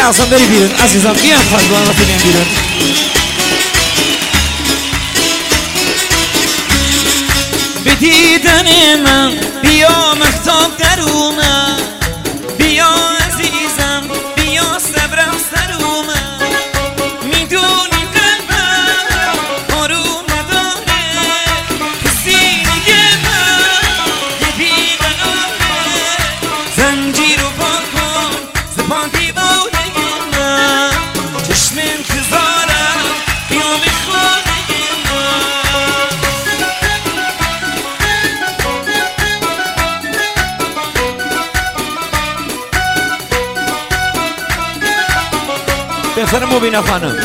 اصلا بری بیرون عزیزم، بیان خواهد با وقتی بیان بیرون. به دیدن من بیا مختاب درونه، بیا عزیزم بیا صبرم سرومه، میدونی قلبم آروم نداره، سینه من یه بیقراره، زنجیر رو پا کن زبان دیواره من، چشم انتظارم بیا بخوانه بهتر مبینا خانم.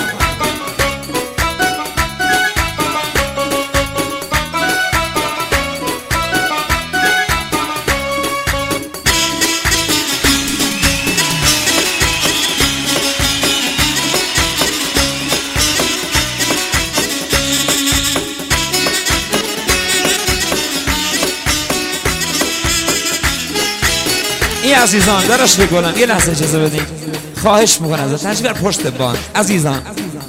این عزیزان دراش بگولم یه لحظه اجازه بدین، خواهش میکنم ازت تشریف بر پشت بان عزیزان.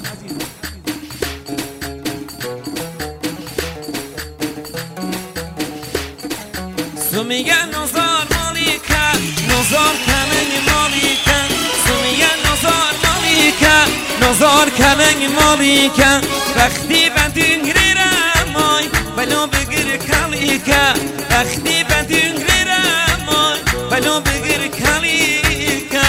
سو میگن نزار مالیکن نزار کمنگ مالیکن، سو میگن نزار مالیکن نزار کمنگ مالیکن، وقتی بدون گریرم بلو بگیر کالیکن، وقتی بدون گریرم بلو بگیر کالیکن.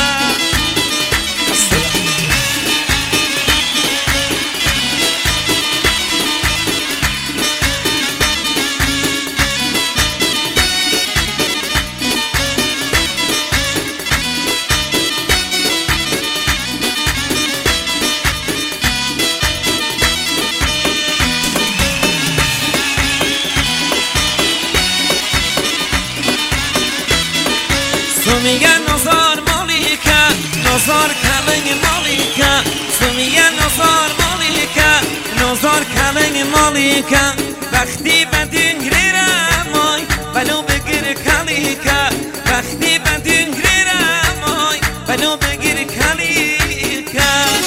میگن نزار مالیکن نزار کلنگ مالیکن، سو میگن نزار مالیکن نزار کلنگ مالیکن، وقتی بدون گریرم بلو بگیر کالیکن، وقتی بدون گریرم بلو بگیر کالیکن.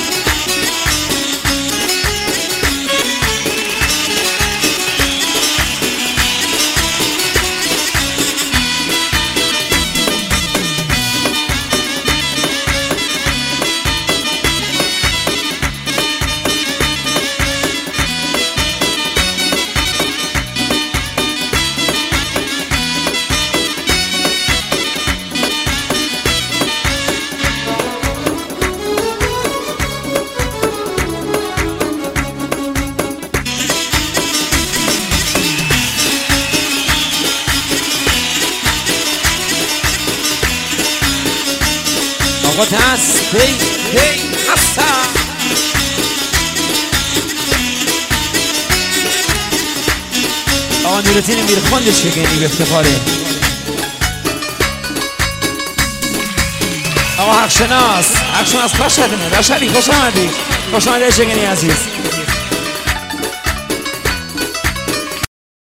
آقا تس هی هی هستا آقا نورتین میرخوندش بگنی به افتخاره. آقا حقشناس خوش شدنه رشدی، خوش آمدی، خوش آمدی شگنی عزیز.